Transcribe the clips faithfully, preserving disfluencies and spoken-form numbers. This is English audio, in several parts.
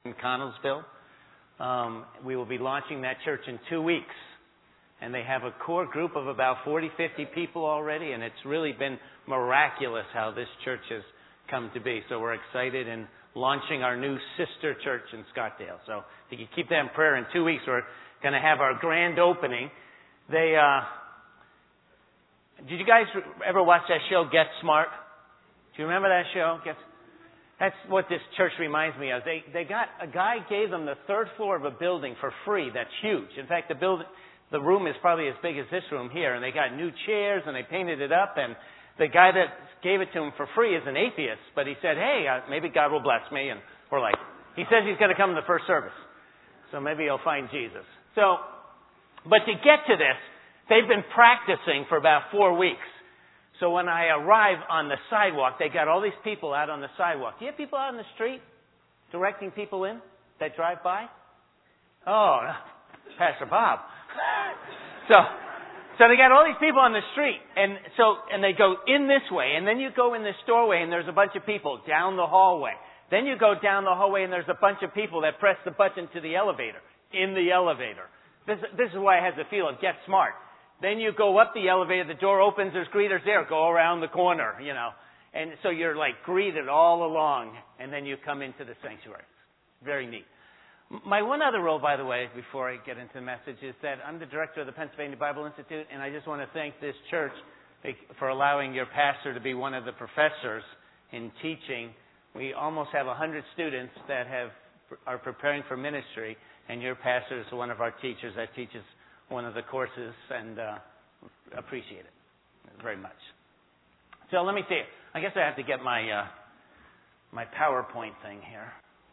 in Connellsville. Um, we will be launching that church in two weeks. And they have a core group of about forty, fifty people already, and it's really been miraculous how this church has come to be. So we're excited in launching our new sister church in Scottsdale. So if you can keep that in prayer, in two weeks we're going to have our grand opening. They, uh, did you guys ever watch that show, Get Smart? Do you remember that show? Get, that's what this church reminds me of. They, they got, a guy gave them the third floor of a building for free. That's huge. In fact, the building, the room is probably as big as this room here, and they got new chairs and they painted it up, and the guy that gave it to him for free is an atheist, but he said, hey, uh, maybe God will bless me, and we're like, he says he's going to come to the first service, so maybe he'll find Jesus. So, but to get to this, they've been practicing for about four weeks. So when I arrive on the sidewalk, they got all these people out on the sidewalk. Do you have people out on the street directing people in that drive by? Oh, Pastor Bob. So, so they got all these people on the street, and so, and they go in this way, and then you go in this doorway, and there's a bunch of people down the hallway. Then you go down the hallway, and there's a bunch of people that press the button to the elevator, in the elevator. This, this is why I had the feel of Get Smart. Then you go up the elevator, the door opens, there's greeters there, go around the corner, you know. And so you're like greeted all along, and then you come into the sanctuary. Very neat. My one other role, by the way, before I get into the message, is that I'm the director of the Pennsylvania Bible Institute, and I just want to thank this church for allowing your pastor to be one of the professors in teaching. We almost have one hundred students that have are preparing for ministry, and your pastor is one of our teachers that teaches one of the courses, and uh, appreciate it very much. So let me see. I guess I have to get my uh, my PowerPoint thing here.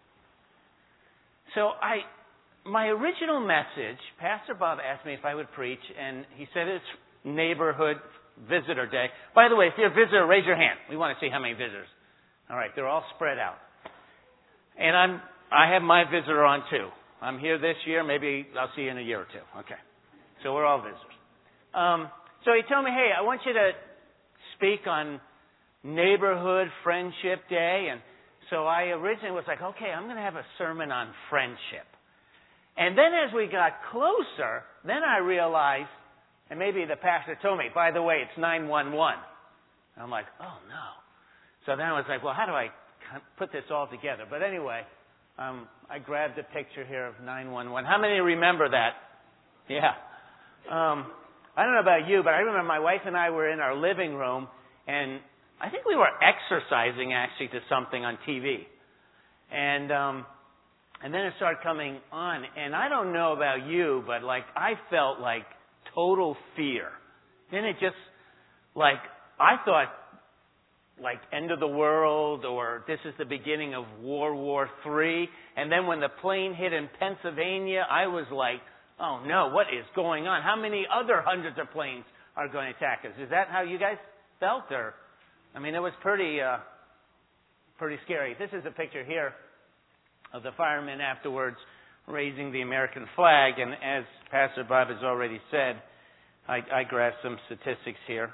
So I, my original message, Pastor Bob asked me if I would preach, and he said it's Neighborhood Visitor Day. By the way, if you're a visitor, raise your hand. We want to see how many visitors. All right, they're all spread out. And I'm, I have my visitor on too. I'm here this year. Maybe I'll see you in a year or two. Okay. So we're all visitors. Um, so he told me, hey, I want you to speak on Neighborhood Friendship Day, and so I originally was like, okay, I'm going to have a sermon on friendship. And then as we got closer, then I realized, and maybe the pastor told me, by the way, it's nine one one. I'm like, oh, no. So then I was like, well, how do I put this all together? But anyway, um, I grabbed a picture here of nine one one. How many remember that? Yeah. Um, I don't know about you, but I remember my wife and I were in our living room, and I think we were exercising actually to something on T V. And um, and then it started coming on. And I don't know about you, but like I felt like total fear. Then it just, like, I thought like end of the world, or this is the beginning of World War Three. And then when the plane hit in Pennsylvania, I was like, oh no, what is going on? How many other hundreds of planes are going to attack us? Is that how you guys felt? Or I mean, it was pretty, uh, pretty scary. This is a picture here of the firemen afterwards raising the American flag. And as Pastor Bob has already said, I, I grabbed some statistics here.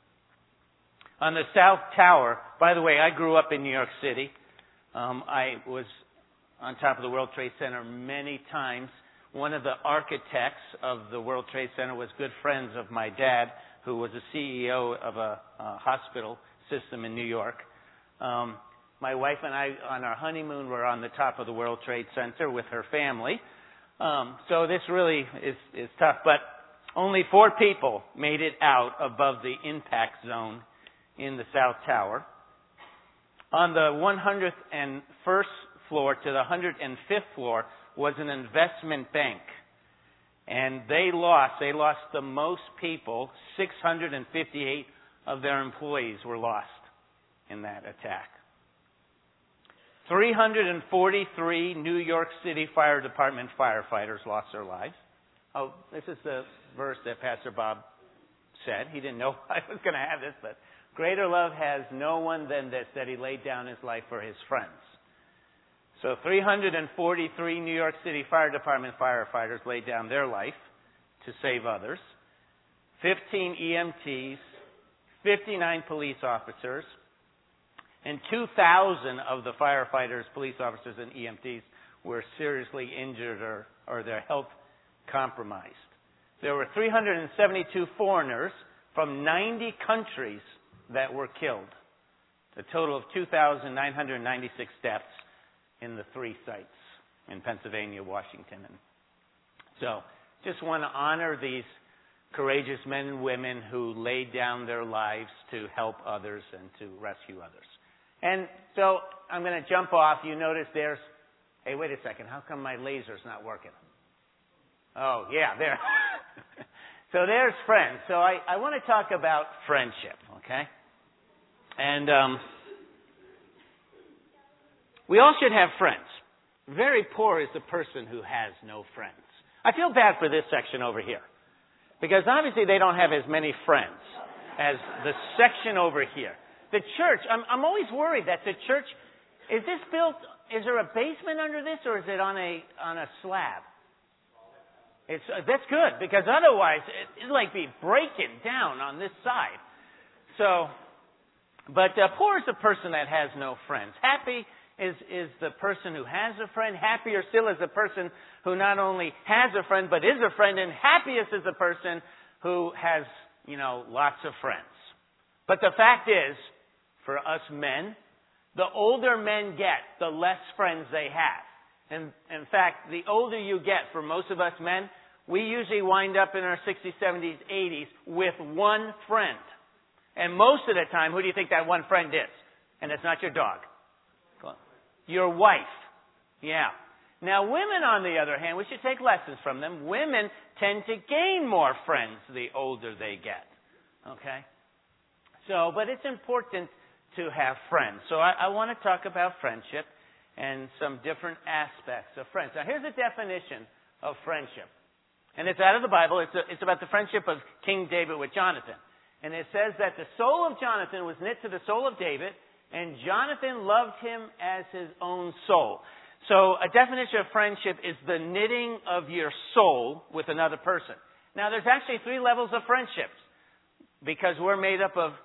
On the South Tower, by the way, I grew up in New York City. Um, I was on top of the World Trade Center many times. One of the architects of the World Trade Center was good friends of my dad, who was a C E O of a, a hospital system in New York. Um, my wife and I, on our honeymoon, were on the top of the World Trade Center with her family. Um, so this really is, is tough. But only four people made it out above the impact zone in the South Tower. On the one hundred first floor to the one hundred fifth floor was an investment bank. And they lost, they lost the most people, six hundred fifty-eight of their employees were lost in that attack. three hundred forty-three New York City Fire Department firefighters lost their lives. Oh, this is the verse that Pastor Bob said. He didn't know I was going to have this, but greater love has no one than this, that he laid down his life for his friends. So three hundred forty-three New York City Fire Department firefighters laid down their life to save others. fifteen E M Ts, fifty-nine police officers, and two thousand of the firefighters, police officers, and E M Ts were seriously injured or, or their health compromised. There were three hundred seventy-two foreigners from ninety countries that were killed. A total of two thousand nine hundred ninety-six deaths in the three sites in Pennsylvania, Washington. And so, just want to honor these courageous men and women who laid down their lives to help others and to rescue others. And so, I'm going to jump off. You notice there's, hey, wait a second. How come my laser's not working? Oh, yeah, there. So there's friends. So I, I want to talk about friendship, okay? And um, we all should have friends. Very poor is the person who has no friends. I feel bad for this section over here. Because obviously they don't have as many friends as the section over here. The church, I'm, I'm always worried that the church, is this built, is there a basement under this or is it on a on a slab? It's uh, that's good, because otherwise it, it'd like be breaking down on this side. So, but uh, poor is the person that has no friends. Happy is is the person who has a friend. Happier still is the person who not only has a friend but is a friend. And happiest is the person who has, you know, lots of friends. But the fact is, for us men, the older men get, the less friends they have. And in fact, the older you get, for most of us men, we usually wind up in our sixties, seventies, eighties with one friend. And most of the time, who do you think that one friend is? And it's not your dog. Your wife. Yeah. Now, women, on the other hand, we should take lessons from them. Women tend to gain more friends the older they get. Okay? So, but it's important to have friends. So I, I want to talk about friendship and some different aspects of friends. Now, here's a definition of friendship. And it's out of the Bible. It's, a, it's about the friendship of King David with Jonathan. And it says that the soul of Jonathan was knit to the soul of David, and Jonathan loved him as his own soul. So a definition of friendship is the knitting of your soul with another person. Now, there's actually three levels of friendships, because we're made up of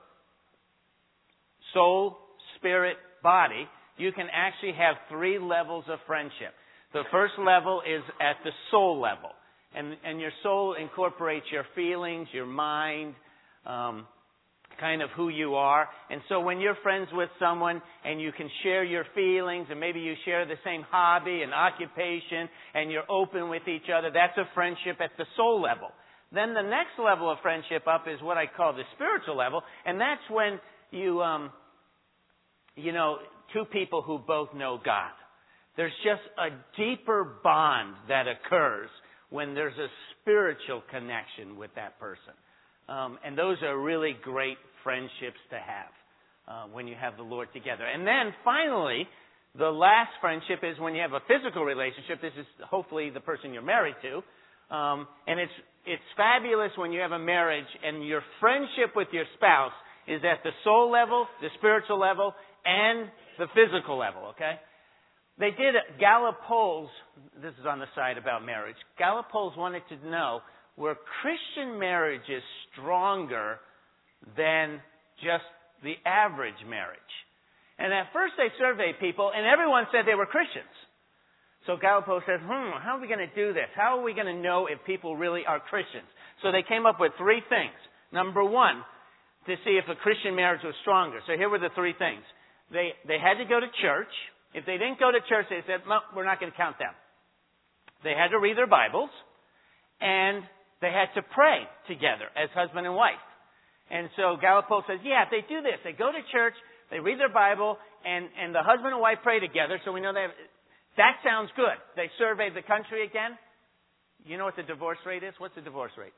soul, spirit, body. You can actually have three levels of friendship. The first level is at the soul level. And, and your soul incorporates your feelings, your mind, um, kind of who you are. And so when you're friends with someone and you can share your feelings, and maybe you share the same hobby and occupation, and you're open with each other, that's a friendship at the soul level. Then the next level of friendship up is what I call the spiritual level. And that's when you, um, you know, two people who both know God. There's just a deeper bond that occurs when there's a spiritual connection with that person. Um, and those are really great friendships to have uh, when you have the Lord together. And then finally, the last friendship is when you have a physical relationship. This is hopefully the person you're married to. Um, and it's it's fabulous when you have a marriage and your friendship with your spouse is at the soul level, the spiritual level, and the physical level, okay? They did Gallup polls. This is on the side about marriage. Gallup polls wanted to know, were Christian marriages stronger than just the average marriage? And at first they surveyed people, and everyone said they were Christians. So Gallup poll said, hmm, how are we going to do this? How are we going to know if people really are Christians? So they came up with three things. Number one, to see if a Christian marriage was stronger. So here were the three things. They they had to go to church. If they didn't go to church, they said, no, we're not going to count them. They had to read their Bibles, and they had to pray together as husband and wife. And so Gallup poll says, yeah, if they do this, they go to church, they read their Bible, and, and the husband and wife pray together, so we know they have, that sounds good. They surveyed the country again. You know what the divorce rate is? What's the divorce rate?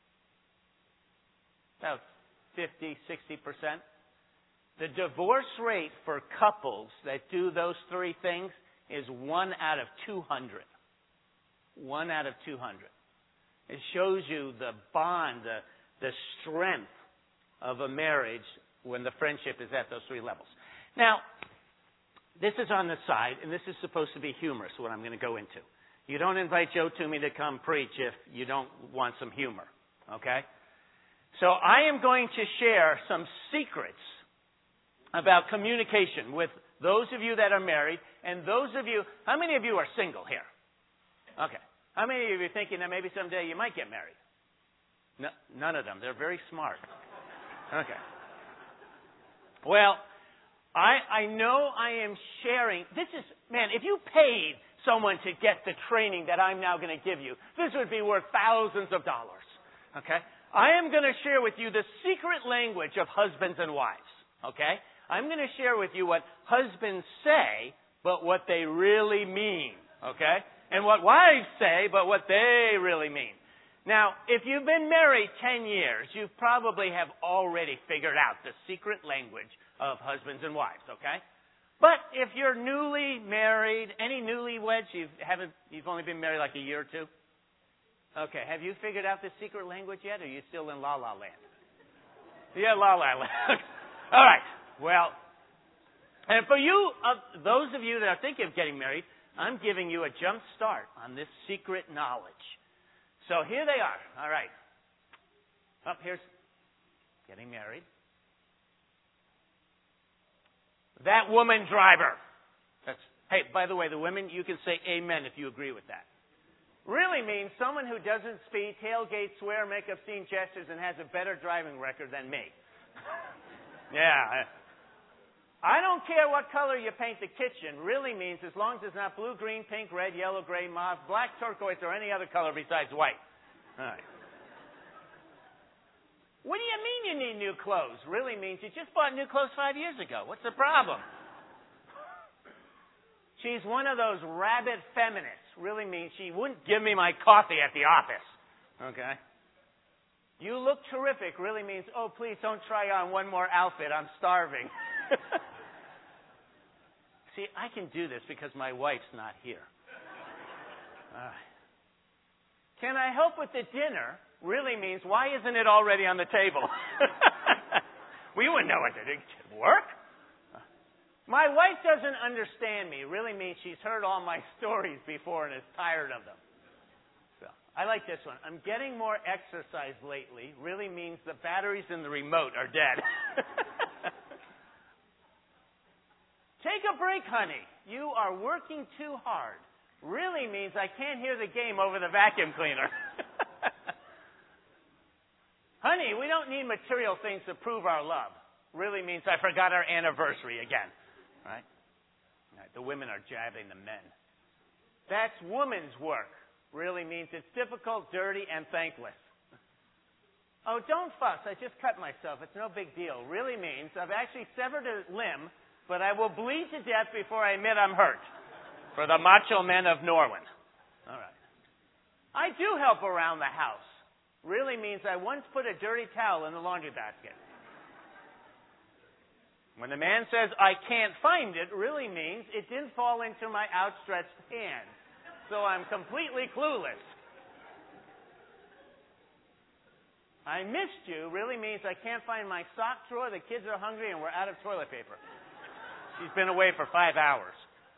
About fifty, sixty percent. The divorce rate for couples that do those three things is one out of two hundred. One out of two hundred. It shows you the bond, the, the strength of a marriage when the friendship is at those three levels. Now, this is on the side, and this is supposed to be humorous, what I'm going to go into. You don't invite Joe Toomey to come preach if you don't want some humor, okay? So I am going to share some secrets about communication with those of you that are married, and those of you, how many of you are single here? Okay. How many of you are thinking that maybe someday you might get married? No, none of them. They're very smart. Okay. Well, I I know I am sharing. This is, man, if you paid someone to get the training that I'm now going to give you, this would be worth thousands of dollars. Okay? I am going to share with you the secret language of husbands and wives. Okay? I'm going to share with you what husbands say, but what they really mean. Okay? And what wives say, but what they really mean. Now, if you've been married ten years, you probably have already figured out the secret language of husbands and wives, okay? But if you're newly married, any newlyweds, you haven't, you've only been married like a year or two? Okay, have you figured out the secret language yet, or are you still in La La Land? Yeah, La La Land. All right, well, and for you, uh, those of you that are thinking of getting married, I'm giving you a jump start on this secret knowledge. So here they are. All right. Up here's getting married. That woman driver. That's, hey, by the way, the women, you can say amen if you agree with that. Really means someone who doesn't speed, tailgate, swear, make obscene gestures, and has a better driving record than me. Yeah. I don't care what color you paint the kitchen. Really means as long as it's not blue, green, pink, red, yellow, gray, mauve, black, turquoise, or any other color besides white. All right. What do you mean you need new clothes? Really means you just bought new clothes five years ago. What's the problem? She's one of those rabid feminists. Really means she wouldn't give me my coffee at the office. Okay? You look terrific. Really means, oh, please don't try on one more outfit. I'm starving. See, I can do this because my wife's not here. Uh, can I help with the dinner? Really means, why isn't it already on the table? We wouldn't know what to do. Work? My wife doesn't understand me. Really means she's heard all my stories before and is tired of them. So I like this one. I'm getting more exercise lately. Really means the batteries in the remote are dead. Take a break, honey. You are working too hard. Really means I can't hear the game over the vacuum cleaner. Honey, we don't need material things to prove our love. Really means I forgot our anniversary again. Right? Right. The women are jabbing the men. That's woman's work. Really means it's difficult, dirty, and thankless. Oh, don't fuss. I just cut myself. It's no big deal. Really means I've actually severed a limb, but I will bleed to death before I admit I'm hurt. For the macho men of Norwin. All right. I do help around the house. Really means I once put a dirty towel in the laundry basket. When the man says, I can't find it, really means it didn't fall into my outstretched hand. So I'm completely clueless. I missed you really means I can't find my sock drawer, the kids are hungry, and we're out of toilet paper. She's been away for five hours.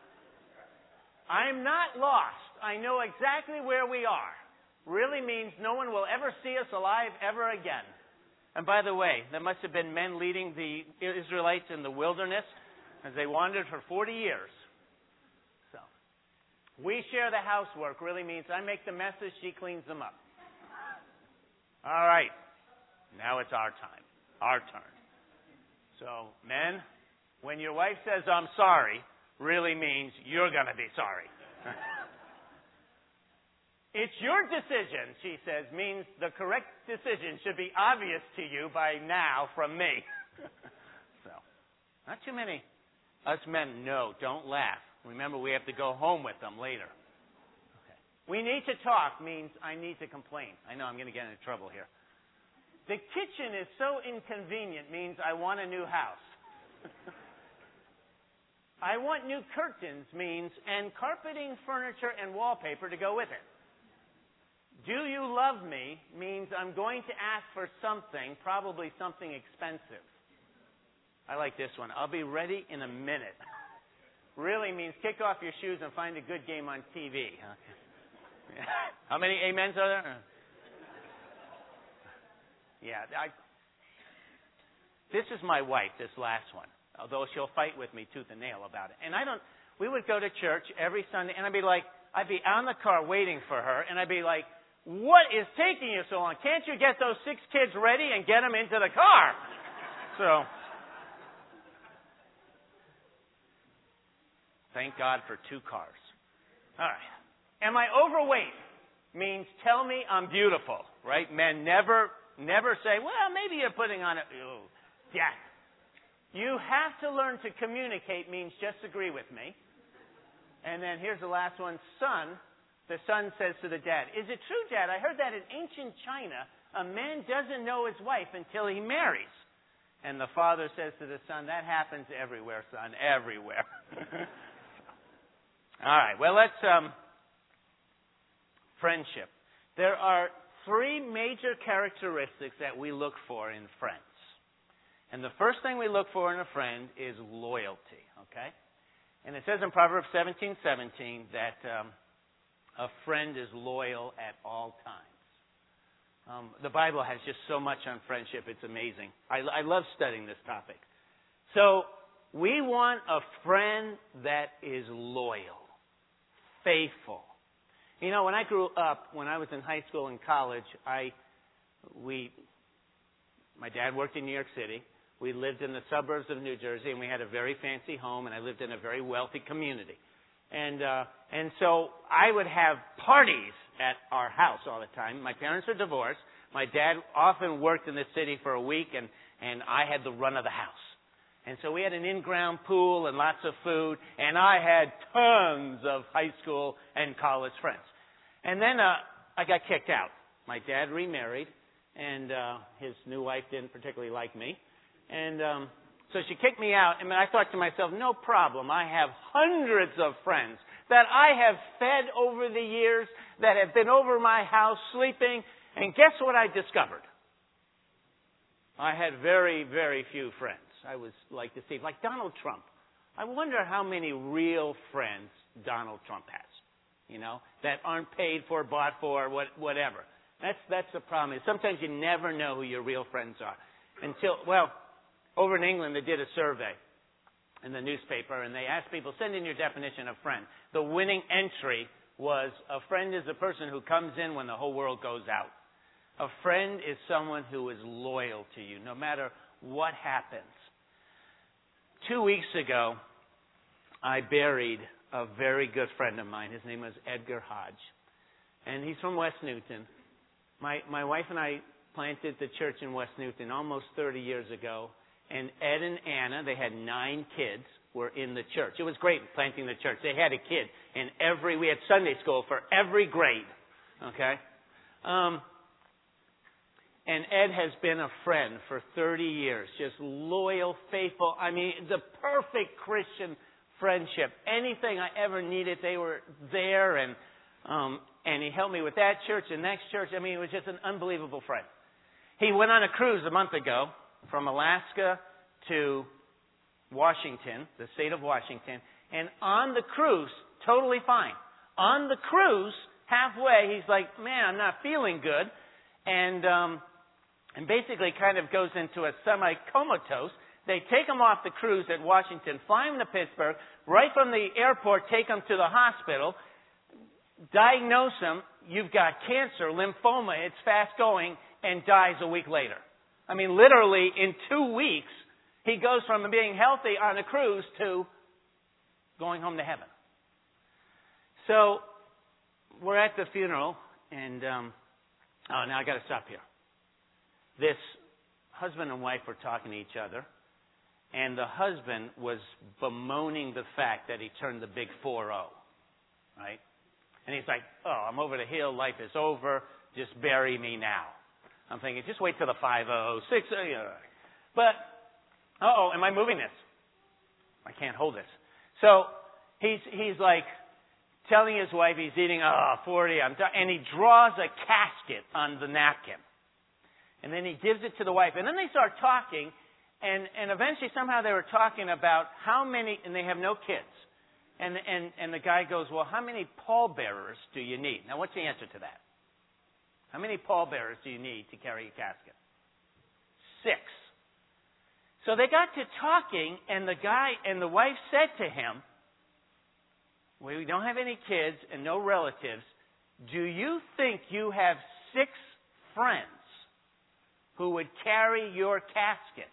I'm not lost. I know exactly where we are. Really means no one will ever see us alive ever again. And by the way, there must have been men leading the Israelites in the wilderness as they wandered for forty years. So, we share the housework really means I make the messes, she cleans them up. All right. Now it's our time. Our turn. So, men, when your wife says, I'm sorry, really means you're going to be sorry. It's your decision, she says, means the correct decision should be obvious to you by now from me. So, not too many. Us men, no, don't laugh. Remember, we have to go home with them later. Okay. We need to talk means I need to complain. I know I'm going to get into trouble here. The kitchen is so inconvenient means I want a new house. I want new curtains means and carpeting, furniture, and wallpaper to go with it. Do you love me means I'm going to ask for something, probably something expensive. I like this one. I'll be ready in a minute. Really means kick off your shoes and find a good game on T V. Okay. How many amens are there? Yeah. I, this is my wife, this last one. although she'll fight with me tooth and nail about it. And I don't, we would go to church every Sunday, and I'd be like, I'd be on the car waiting for her, and I'd be like, what is taking you so long? Can't you get those six kids ready and get them into the car? So, thank God for two cars. All right. Am I overweight? Means tell me I'm beautiful, right? Men never, never say, well, maybe you're putting on a, oh, yeah. You have to learn to communicate means just agree with me. And then here's the last one, son. The son says to the dad, is it true, Dad? I heard that in ancient China, a man doesn't know his wife until he marries. And the father says to the son, that happens everywhere, son, everywhere. All right, well, let's, um, friendship. There are three major characteristics that we look for in friends. And the first thing we look for in a friend is loyalty, okay? And it says in Proverbs seventeen seventeen that um, a friend is loyal at all times. Um, the Bible has just so much on friendship. It's amazing. I, I love studying this topic. So we want a friend that is loyal, faithful. You know, when I grew up, when I was in high school and college, I, we, my dad worked in New York City. We lived in the suburbs of New Jersey, and we had a very fancy home, and I lived in a very wealthy community. And uh, and so I would have parties at our house all the time. My parents are divorced. My dad often worked in the city for a week, and, and I had the run of the house. And so we had an in-ground pool and lots of food, and I had tons of high school and college friends. And then uh, I got kicked out. My dad remarried, and uh, his new wife didn't particularly like me. And um, so she kicked me out, and I thought to myself, no problem. I have hundreds of friends that I have fed over the years, that have been over my house sleeping, and guess what I discovered? I had very, very few friends. I was like deceived. Like Donald Trump. I wonder how many real friends Donald Trump has, you know, that aren't paid for, bought for, what, whatever. That's, that's the problem. Is sometimes you never know who your real friends are. Until, well, over in England, they did a survey in the newspaper, and they asked people, send in your definition of friend. The winning entry was, a friend is a person who comes in when the whole world goes out. A friend is someone who is loyal to you, no matter what happens. Two weeks ago, I buried a very good friend of mine. His name was Edgar Hodge, and he's from West Newton. My, my wife and I planted the church in West Newton almost thirty years ago. And Ed and Anna, they had nine kids, were in the church. It was great planting the church. They had a kid in every, we had Sunday school for every grade. Okay? Um, and Ed has been a friend for thirty years. Just loyal, faithful. I mean, the perfect Christian friendship. Anything I ever needed, they were there. And, um, and he helped me with that church and next church. I mean, it was just an unbelievable friend. He went on a cruise a month ago, from Alaska to Washington, the state of Washington, and on the cruise, totally fine. On the cruise, halfway, he's like, man, I'm not feeling good, and um, and basically kind of goes into a semi-comatose. They take him off the cruise at Washington, fly him to Pittsburgh, right from the airport, take him to the hospital, diagnose him, you've got cancer, lymphoma, it's fast going, and dies a week later. I mean, literally, in two weeks, he goes from being healthy on a cruise to going home to heaven. So, we're at the funeral, and, um, oh, now I got to stop here. This husband and wife were talking to each other, and the husband was bemoaning the fact that he turned the big four oh, right? And he's like, oh, I'm over the hill, life is over, just bury me now. I'm thinking, just wait till the five oh, six oh. But, uh-oh, am I moving this? I can't hold this. So he's he's like telling his wife he's eating, oh, forty, I'm done. And he draws a casket on the napkin. And then he gives it to the wife. And then they start talking, and, and eventually somehow they were talking about how many, and they have no kids. And, and, and the guy goes, well, how many pallbearers do you need? Now, what's the answer to that? How many pallbearers do you need to carry a casket? Six. So they got to talking, and the guy and the wife said to him, we don't have any kids and no relatives. Do you think you have six friends who would carry your casket?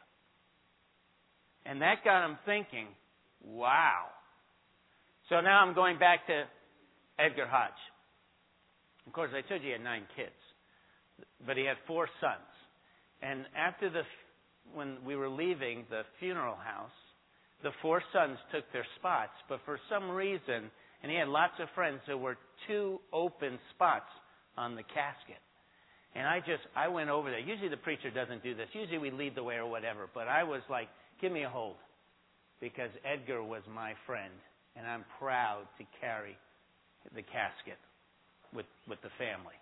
And that got him thinking, wow. So now I'm going back to Edgar Hodge. Of course, I told you he had nine kids, but he had four sons. And after the, when we were leaving the funeral house, the four sons took their spots, but for some reason, and he had lots of friends, there were two open spots on the casket. And I just, I went over there. Usually the preacher doesn't do this. Usually we lead the way or whatever. But I was like, give me a hold. Because Edgar was my friend. And I'm proud to carry the casket with, with the family.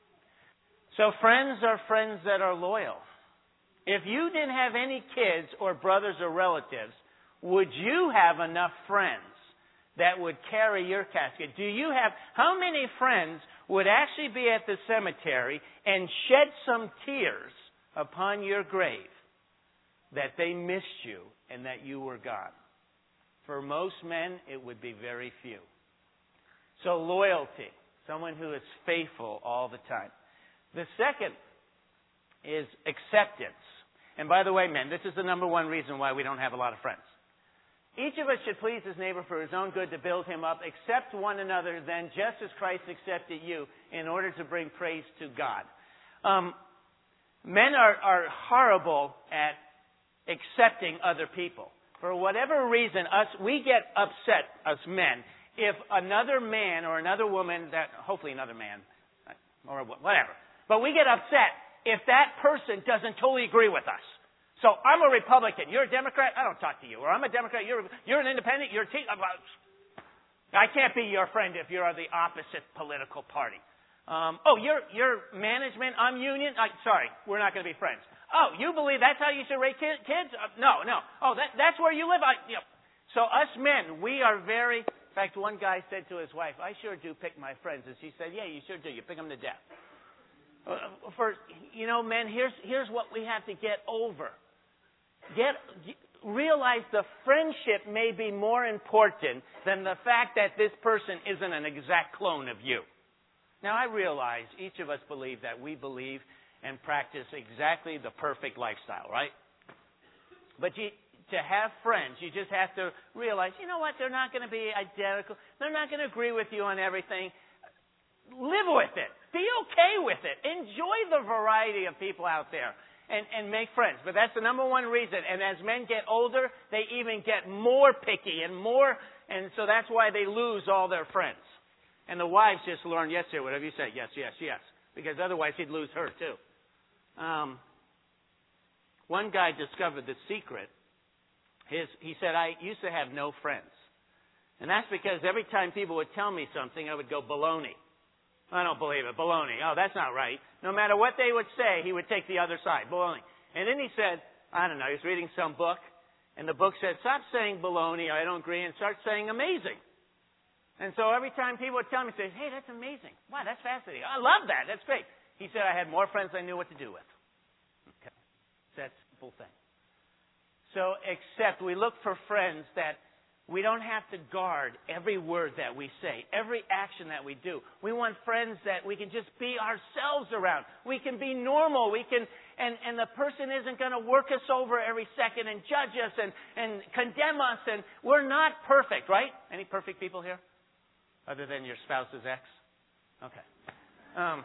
So friends are friends that are loyal. If you didn't have any kids or brothers or relatives, would you have enough friends that would carry your casket? Do you have, how many friends would actually be at the cemetery and shed some tears upon your grave that they missed you and that you were gone? For most men, it would be very few. So loyalty, someone who is faithful all the time. The second is acceptance. And by the way, men, this is the number one reason why we don't have a lot of friends. Each of us should please his neighbor for his own good, to build him up. Accept one another then, just as Christ accepted you, in order to bring praise to God. Um, men are, are horrible at accepting other people. For whatever reason, us we get upset, us men, if another man or another woman, that hopefully another man, or whatever, but we get upset if that person doesn't totally agree with us. So I'm a Republican. You're a Democrat. I don't talk to you. Or I'm a Democrat. You're you're an independent. You're a te- I can't be your friend if you're of the opposite political party. Um, oh, you're you're management. I'm union. I, sorry, we're not going to be friends. Oh, you believe that's how you should raise kids? Uh, no, no. Oh, that that's where you live. I, you know. So us men, we are very. In fact, one guy said to his wife, "I sure do pick my friends," and she said, "Yeah, you sure do. You pick them to death." Uh, for you know, men, here's here's what we have to get over. Get realize the friendship may be more important than the fact that this person isn't an exact clone of you. Now, I realize each of us believe that we believe and practice exactly the perfect lifestyle, right? But you, to have friends, you just have to realize, you know what, they're not going to be identical. They're not going to agree with you on everything. Live with it. Be okay with it. Enjoy the variety of people out there. And, and make friends. But that's the number one reason. And as men get older, they even get more picky and more, and so that's why they lose all their friends. And the wives just learn, yes, sir, whatever you say, yes, yes, yes. Because otherwise he'd lose her too. Um, one guy discovered the secret. His, he said, I used to have no friends. And that's because every time people would tell me something, I would go, baloney. I don't believe it. Baloney. Oh, that's not right. No matter what they would say, he would take the other side. Baloney. And then he said, I don't know, he was reading some book, and the book said, stop saying baloney, I don't agree, and start saying amazing. And so every time people would tell me, say, hey, that's amazing. Wow, that's fascinating. I love that. That's great. He said, I had more friends than I knew what to do with. Okay. It's that simple thing. So, except we look for friends that we don't have to guard every word that we say, every action that we do. We want friends that we can just be ourselves around. We can be normal. We can, and, and the person isn't going to work us over every second and judge us and, and condemn us. And we're not perfect, right? Any perfect people here? Other than your spouse's ex? Okay. Um,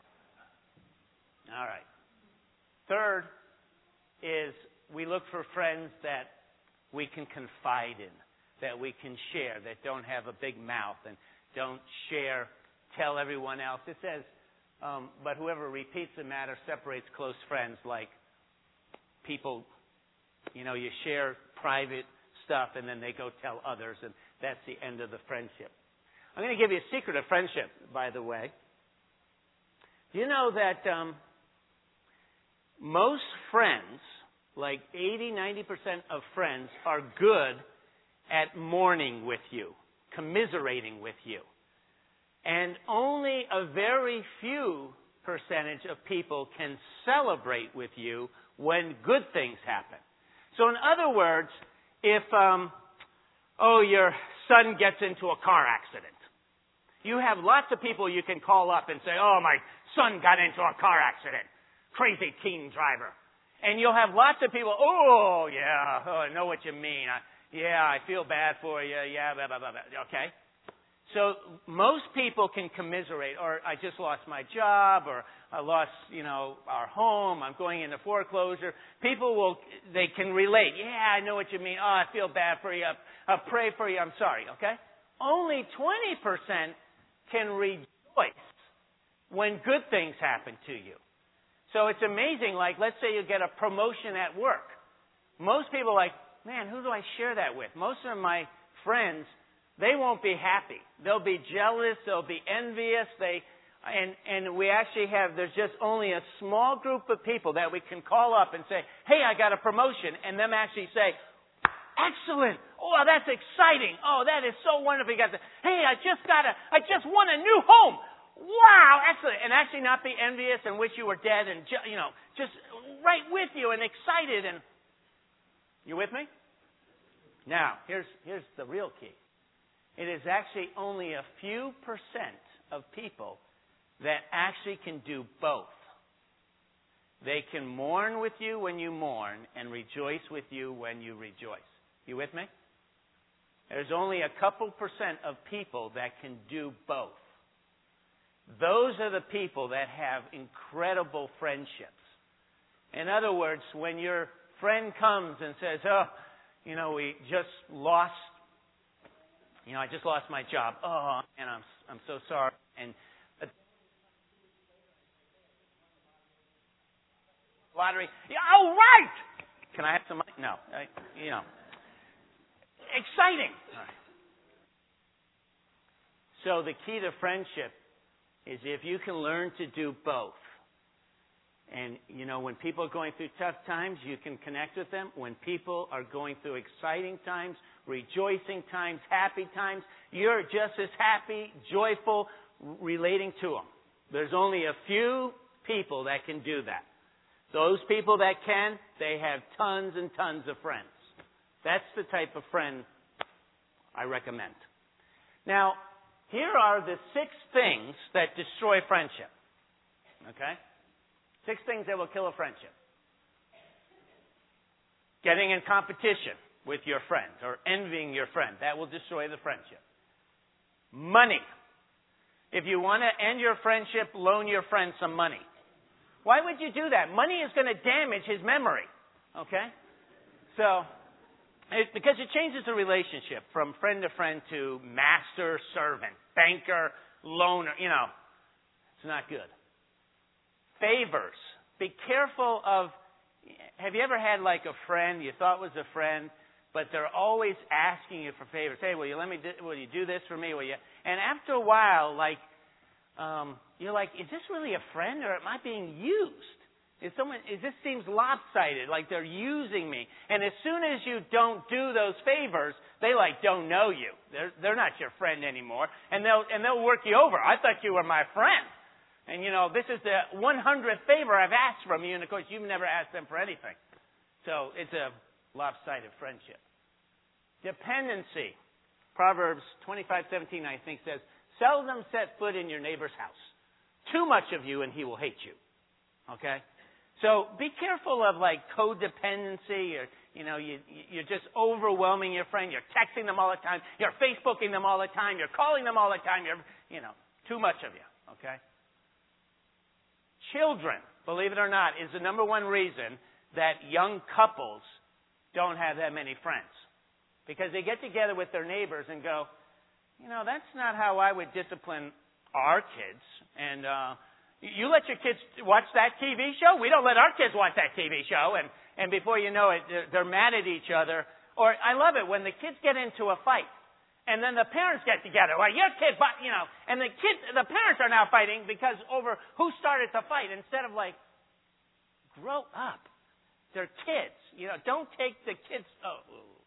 all right. Third is we look for friends that we can confide in, that we can share, that don't have a big mouth and don't share, tell everyone else. It says, um, but whoever repeats the matter separates close friends, like people, you know, you share private stuff and then they go tell others, and that's the end of the friendship. I'm going to give you a secret of friendship, by the way. Do you know that um, most friends, like eighty, ninety percent of friends, are good at mourning with you, commiserating with you. And only a very few percentage of people can celebrate with you when good things happen. So in other words, if, um, oh, your son gets into a car accident, you have lots of people you can call up and say, oh, my son got into a car accident. Crazy teen driver. And you'll have lots of people, oh, yeah, oh, I know what you mean. I, yeah, I feel bad for you. Yeah, blah, blah, blah, blah. Okay? So most people can commiserate, or I just lost my job, or I lost, you know, our home, I'm going into foreclosure. People will, they can relate. Yeah, I know what you mean. Oh, I feel bad for you. I'll pray for you. I'm sorry, okay? Only twenty percent can rejoice when good things happen to you. So it's amazing, like, let's say you get a promotion at work. Most people are like, man, who do I share that with? Most of my friends, they won't be happy. They'll be jealous. They'll be envious. They, and, and we actually have, there's just only a small group of people that we can call up and say, hey, I got a promotion. And them actually say, excellent. Oh, that's exciting. Oh, that is so wonderful. You got the, hey, I just got a, I just won a new home. Wow, excellent. And actually not be envious and wish you were dead and, you know, just right with you and excited. And you with me? Now, here's, here's the real key. It is actually only a few percent of people that actually can do both. They can mourn with you when you mourn and rejoice with you when you rejoice. You with me? There's only a couple percent of people that can do both. Those are the people that have incredible friendships. In other words, when your friend comes and says, oh, you know, we just lost, you know, I just lost my job. Oh, and I'm I'm so sorry. And uh, lottery. Yeah, oh, right. Can I have some money? No. I, you know. Exciting. All right. So the key to friendship is if you can learn to do both. And, you know, when people are going through tough times, you can connect with them. When people are going through exciting times, rejoicing times, happy times, you're just as happy, joyful, relating to them. There's only a few people that can do that. Those people that can, they have tons and tons of friends. That's the type of friend I recommend. Now, here are the six things that destroy friendship. Okay? Six things that will kill a friendship. Getting in competition with your friend or envying your friend. That will destroy the friendship. Money. If you want to end your friendship, loan your friend some money. Why would you do that? Money is going to damage his memory. Okay? So, it, because it changes the relationship from friend to friend to master, servant, banker, loaner. You know, it's not good. Favors. Be careful of, have you ever had like a friend you thought was a friend, but they're always asking you for favors? Hey, will you let me do, will you do this for me? Will you? And after a while, like, um, you're like, is this really a friend or am I being used? Is someone, is this seems lopsided, like they're using me. And as soon as you don't do those favors, they like don't know you. They're, they're not your friend anymore. And they'll, and they'll work you over. I thought you were my friend. And, you know, this is the one hundredth favor I've asked from you. And, of course, you've never asked them for anything. So it's a lopsided friendship. Dependency. Proverbs twenty-five seventeen, I think, says, seldom set foot in your neighbor's house. Too much of you and he will hate you. Okay? So be careful of, like, codependency. Or, you know, you, you're just overwhelming your friend. You're texting them all the time. You're Facebooking them all the time. You're calling them all the time. You're, you know, too much of you. Okay? Children, believe it or not, is the number one reason that young couples don't have that many friends. Because they get together with their neighbors and go, you know, that's not how I would discipline our kids. And uh, you let your kids watch that T V show? We don't let our kids watch that T V show. And, and before you know it, they're, they're mad at each other. Or I love it when the kids get into a fight. And then the parents get together. Well, your kid, but you know, and the kids, the parents are now fighting because over who started the fight instead of like, grow up. They're kids. You know, don't take the kids. Oh,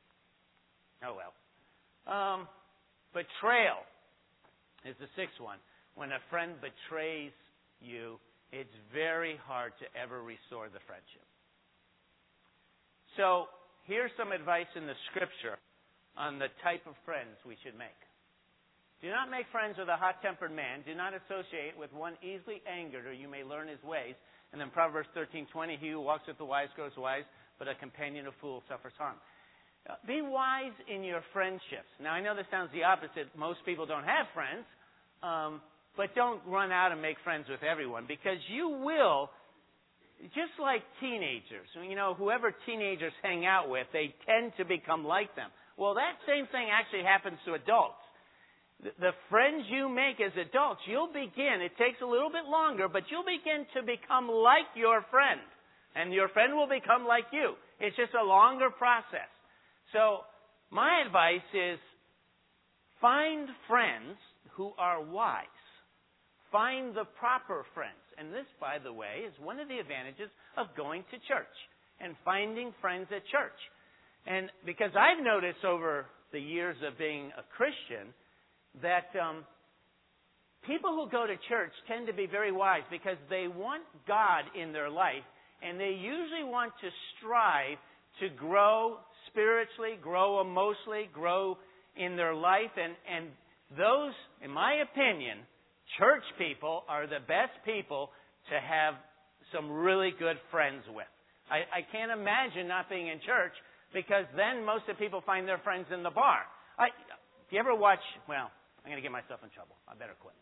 oh well. Um, betrayal is the sixth one. When a friend betrays you, it's very hard to ever restore the friendship. So here's some advice in the Scripture on the type of friends we should make. Do not make friends with a hot-tempered man. Do not associate with one easily angered, or you may learn his ways. And then Proverbs thirteen twenty, he who walks with the wise grows wise, but a companion of fools suffers harm. Uh, be wise in your friendships. Now, I know this sounds the opposite. Most people don't have friends. Um, but don't run out and make friends with everyone, because you will, just like teenagers. You know, whoever teenagers hang out with, they tend to become like them. Well, that same thing actually happens to adults. The friends you make as adults, you'll begin, it takes a little bit longer, but you'll begin to become like your friend. And your friend will become like you. It's just a longer process. So, my advice is find friends who are wise. Find the proper friends. And this, by the way, is one of the advantages of going to church and finding friends at church. And because I've noticed over the years of being a Christian that um, people who go to church tend to be very wise because they want God in their life, and they usually want to strive to grow spiritually, grow emotionally, grow in their life. And, and those, in my opinion, church people are the best people to have some really good friends with. I, I can't imagine not being in church, because then most of the people find their friends in the bar. I, if you ever watch, well, I'm going to get myself in trouble. I better quit.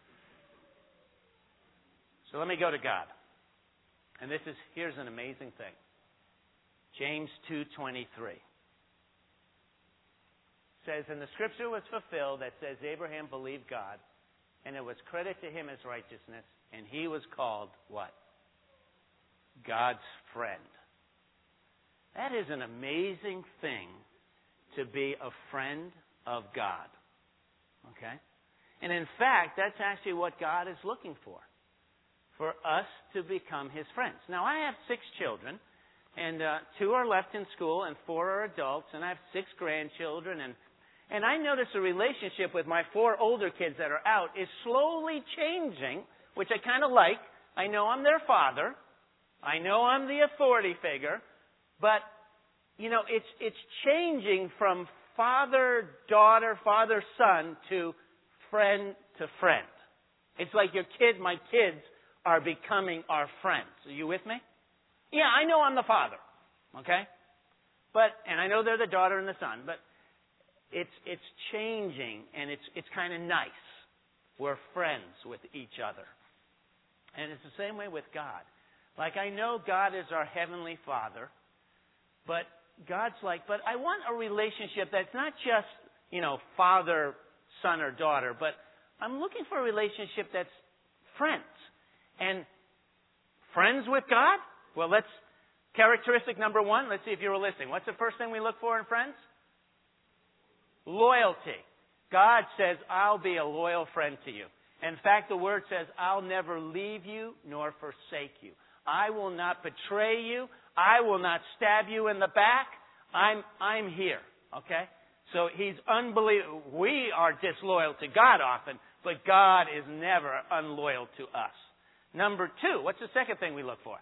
So let me go to God. And this is, here's an amazing thing. James two twenty-three says, and the scripture was fulfilled that says, Abraham believed God, and it was credited to him as righteousness, and he was called what? God's friend. That is an amazing thing, to be a friend of God. Okay? And in fact, that's actually what God is looking for. For us to become His friends. Now, I have six children, and uh, two are left in school, and four are adults, and I have six grandchildren, and and I notice a relationship with my four older kids that are out is slowly changing, which I kind of like. I know I'm their father. I know I'm the authority figure. But, you know, it's it's changing from father-daughter, father-son to friend to friend. It's like your kid, my kids, are becoming our friends. Are you with me? Yeah, I know I'm the father. Okay? But, and I know they're the daughter and the son, but it's it's changing, and it's it's kind of nice. We're friends with each other. And it's the same way with God. Like, I know God is our Heavenly Father, but God's like, but I want a relationship that's not just, you know, father, son, or daughter, but I'm looking for a relationship that's friends. And friends with God? Well, let's, characteristic number one, let's see if you were listening. What's the first thing we look for in friends? Loyalty. God says, I'll be a loyal friend to you. In fact, the Word says, I'll never leave you nor forsake you. I will not betray you. I will not stab you in the back. I'm I'm here. Okay? So He's unbelievable. We are disloyal to God often, but God is never unloyal to us. Number two, what's the second thing we look for?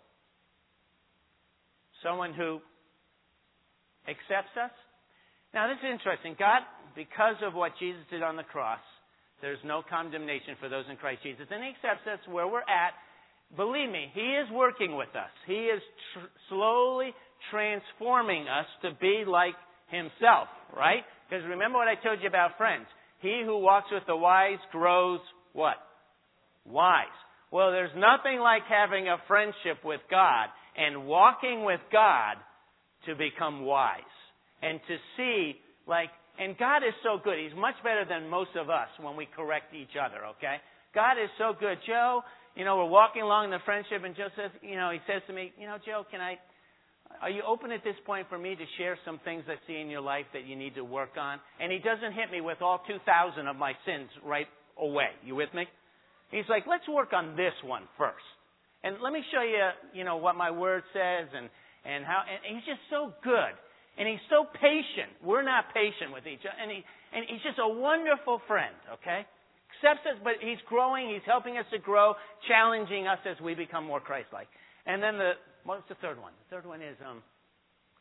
Someone who accepts us. Now, this is interesting. God, because of what Jesus did on the cross, there's no condemnation for those in Christ Jesus. And He accepts us where we're at. Believe me, He is working with us. He is tr- slowly transforming us to be like Himself, right? Because remember what I told you about friends. He who walks with the wise grows what? Wise. Well, there's nothing like having a friendship with God and walking with God to become wise. And to see, like, and God is so good. He's much better than most of us when we correct each other, okay? God is so good. Joe, you know, we're walking along in the friendship, and Joe says, you know, he says to me, you know, Joe, can I, are you open at this point for me to share some things I see in your life that you need to work on? And he doesn't hit me with all two thousand of my sins right away. You with me? He's like, let's work on this one first. And let me show you, you know, what my Word says, and, and how, and he's just so good. And He's so patient. We're not patient with each other. And, he, and He's just a wonderful friend, okay? Accepts us, but He's growing. He's helping us to grow, challenging us as we become more Christ-like. And then the, what's the third one? The third one is um,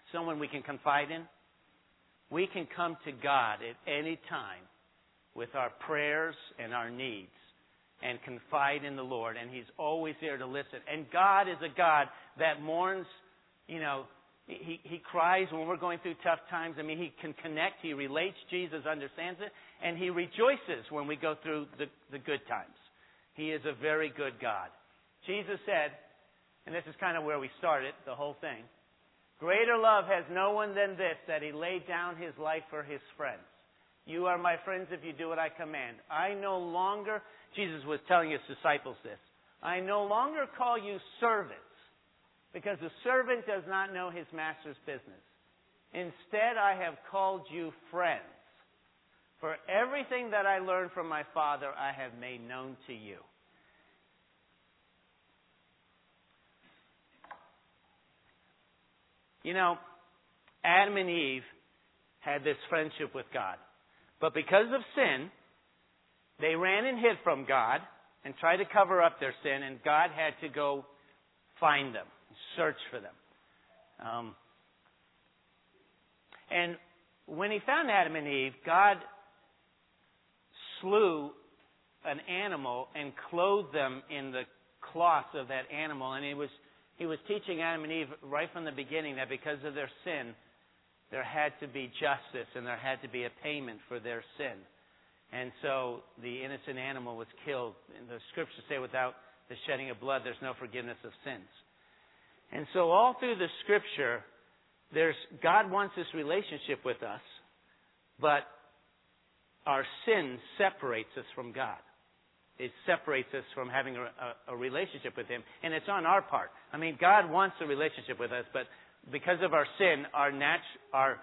someone we can confide in. We can come to God at any time with our prayers and our needs and confide in the Lord, and He's always there to listen. And God is a God that mourns, you know, He, he cries when we're going through tough times. I mean, He can connect, He relates, Jesus understands it, and He rejoices when we go through the, the good times. He is a very good God. Jesus said, and this is kind of where we started the whole thing, greater love has no one than this, that He laid down His life for His friends. You are my friends if you do what I command. I no longer, Jesus was telling His disciples this, I no longer call you servants, because the servant does not know his master's business. Instead, I have called you friends. For everything that I learned from my Father, I have made known to you. You know, Adam and Eve had this friendship with God. But because of sin, they ran and hid from God and tried to cover up their sin, and God had to go find them, search for them. Um, and when He found Adam and Eve, God slew an animal and clothed them in the cloth of that animal. And He was He was teaching Adam and Eve right from the beginning that because of their sin, there had to be justice and there had to be a payment for their sin. And so the innocent animal was killed. And the Scriptures say without the shedding of blood, there's no forgiveness of sins. And so all through the Scripture, there's God wants this relationship with us, but our sin separates us from God. It separates us from having a, a, a relationship with Him, and it's on our part. I mean, God wants a relationship with us, but because of our sin, our nat- our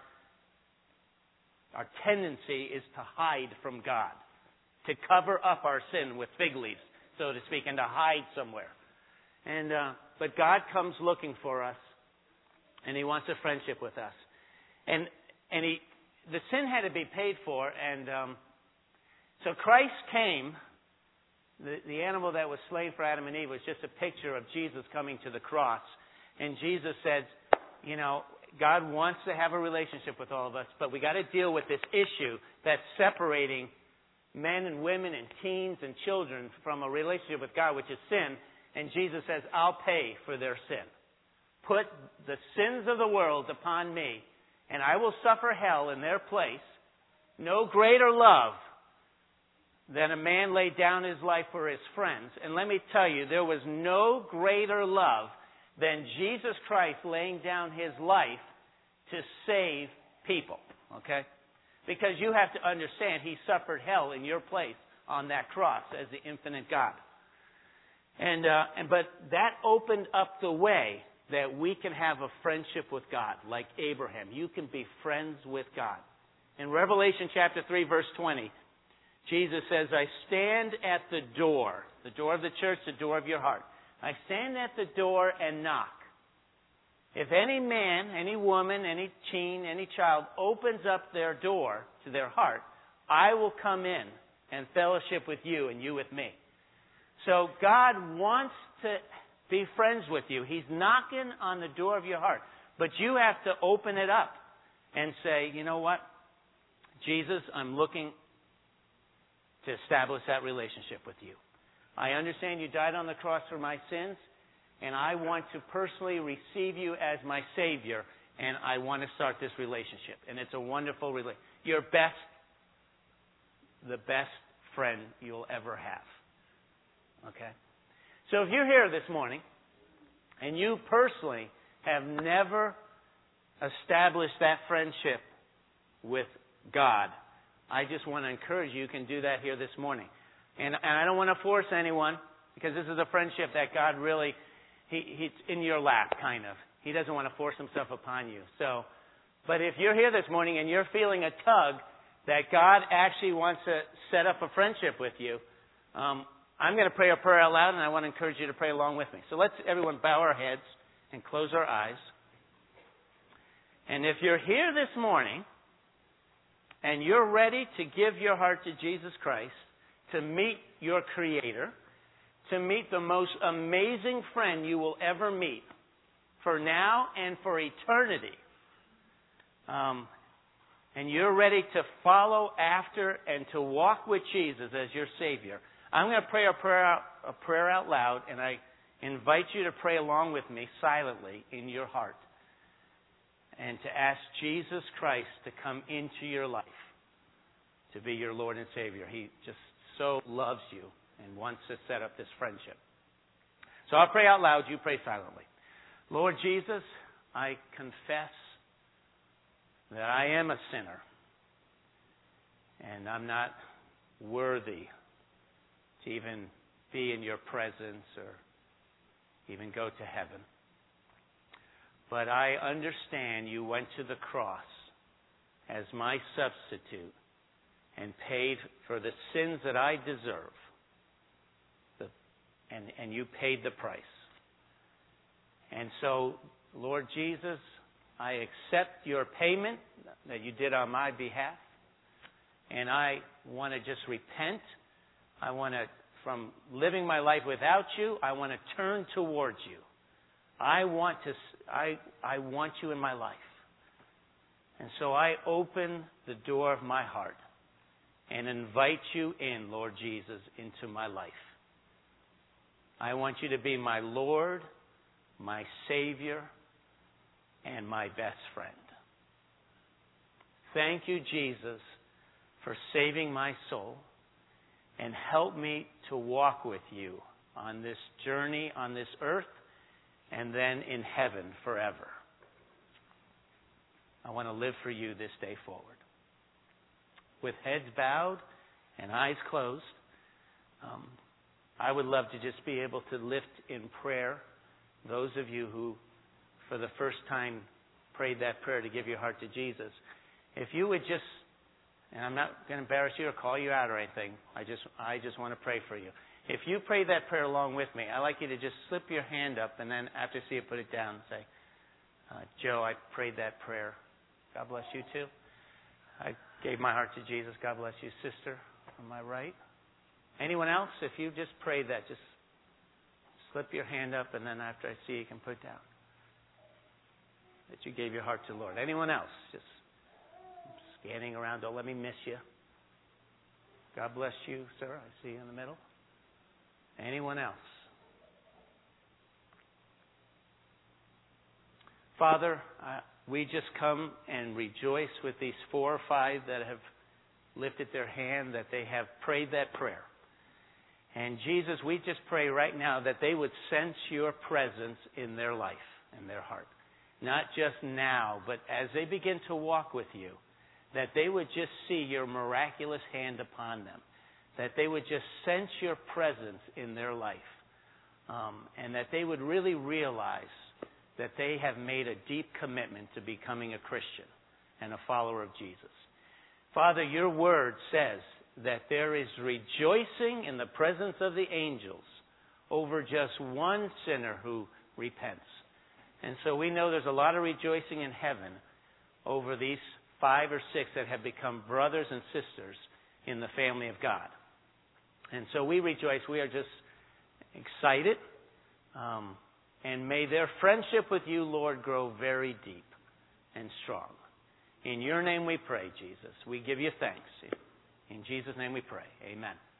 our tendency is to hide from God, to cover up our sin with fig leaves, so to speak, and to hide somewhere. And uh, but God comes looking for us, and He wants a friendship with us. And and He the sin had to be paid for, and um, so Christ came. The, the animal that was slain for Adam and Eve was just a picture of Jesus coming to the cross. And Jesus said, you know, God wants to have a relationship with all of us, but we got to deal with this issue that's separating men and women and teens and children from a relationship with God, which is sin. And Jesus says, I'll pay for their sin. Put the sins of the world upon me, and I will suffer hell in their place. No greater love than a man laid down his life for his friends. And let me tell you, there was no greater love than Jesus Christ laying down His life to save people. Okay? Because you have to understand, He suffered hell in your place on that cross as the infinite God. And, uh, and but that opened up the way that we can have a friendship with God, like Abraham. You can be friends with God. In Revelation chapter three, verse twenty, Jesus says, I stand at the door, the door of the church, the door of your heart. I stand at the door and knock. If any man, any woman, any teen, any child opens up their door to their heart, I will come in and fellowship with you and you with me. So God wants to be friends with you. He's knocking on the door of your heart. But you have to open it up and say, you know what? Jesus, I'm looking to establish that relationship with you. I understand you died on the cross for my sins, and I want to personally receive you as my Savior, and I want to start this relationship. And it's a wonderful relationship. Your best, the best friend you'll ever have. Okay? So if you're here this morning, and you personally have never established that friendship with God, I just want to encourage you, you can do that here this morning. And, and I don't want to force anyone, because this is a friendship that God really, he, He's in your lap, kind of. He doesn't want to force Himself upon you. So, but if you're here this morning and you're feeling a tug that God actually wants to set up a friendship with you, um, I'm going to pray a prayer out loud, and I want to encourage you to pray along with me. So let's everyone bow our heads and close our eyes. And if you're here this morning, and you're ready to give your heart to Jesus Christ, to meet your Creator, to meet the most amazing friend you will ever meet, for now and for eternity, um, and you're ready to follow after and to walk with Jesus as your Savior, I'm going to pray a prayer out, a prayer out loud, and I invite you to pray along with me silently in your heart and to ask Jesus Christ to come into your life, to be your Lord and Savior. He just so loves you and wants to set up this friendship. So I'll pray out loud. You pray silently. Lord Jesus, I confess that I am a sinner and I'm not worthy to even be in your presence or even go to heaven. But I understand you went to the cross as my substitute and paid for the sins that I deserve. The, and, and you paid the price. And so, Lord Jesus, I accept your payment that you did on my behalf. And I want to just repent. I want to, from living my life without you, I want to turn towards you. I want to, I, I want you in my life. And so I open the door of my heart and invite you in, Lord Jesus, into my life. I want you to be my Lord, my Savior, and my best friend. Thank you, Jesus, for saving my soul, and help me to walk with you on this journey on this earth and then in heaven forever. I want to live for you this day forward. With heads bowed and eyes closed, um, I would love to just be able to lift in prayer those of you who, for the first time, prayed that prayer to give your heart to Jesus. If you would just, and I'm not going to embarrass you or call you out or anything, I just, I just want to pray for you. If you pray that prayer along with me, I'd like you to just slip your hand up and then after you see it, put it down and say, uh, Joe, I prayed that prayer. God bless you too. I gave my heart to Jesus. God bless you, sister. Am I right? Anyone else? If you just prayed that, just slip your hand up and then after I see you can put it down. That you gave your heart to the Lord. Anyone else? Just scanning around. Don't let me miss you. God bless you, sir. I see you in the middle. Anyone else? Father, uh, we just come and rejoice with these four or five that have lifted their hand, that they have prayed that prayer. And Jesus, we just pray right now that they would sense your presence in their life, in their heart. Not just now, but as they begin to walk with you, that they would just see your miraculous hand upon them. That they would just sense your presence in their life. Um, and that they would really realize that they have made a deep commitment to becoming a Christian and a follower of Jesus. Father, your word says that there is rejoicing in the presence of the angels over just one sinner who repents. And so we know there's a lot of rejoicing in heaven over these five or six that have become brothers and sisters in the family of God. And so we rejoice. We are just excited. Um, and may their friendship with you, Lord, grow very deep and strong. In your name we pray, Jesus. We give you thanks. In Jesus' name we pray. Amen.